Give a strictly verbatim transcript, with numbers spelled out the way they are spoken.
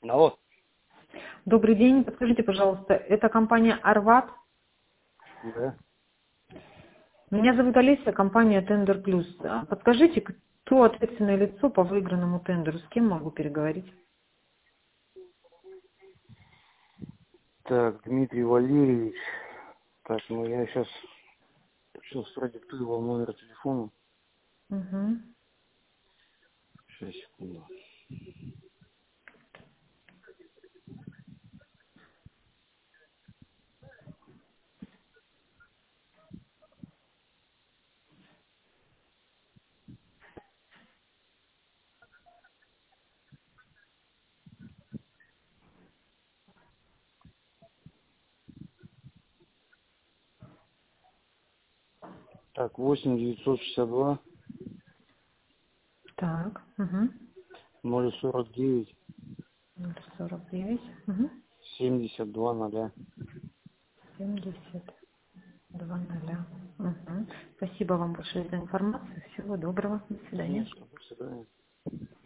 Алло. Добрый день. Подскажите, пожалуйста, это компания Арват? Да. Меня зовут Олеся, компания Тендер Плюс. А подскажите, кто ответственное лицо по выигранному тендеру? С кем могу переговорить? Так, Дмитрий Валерьевич. Так, ну я сейчас, сейчас продиктую вам номер телефона. Угу. Сейчас, секунду. Так, восемь девятьсот шестьдесят два Так. Угу. ноль сорок девять сорок девять. Угу. семьдесят два ноля. семьдесят два ноля. Угу. Спасибо вам большое за информацию. Всего доброго. До свидания. Конечно, до свидания.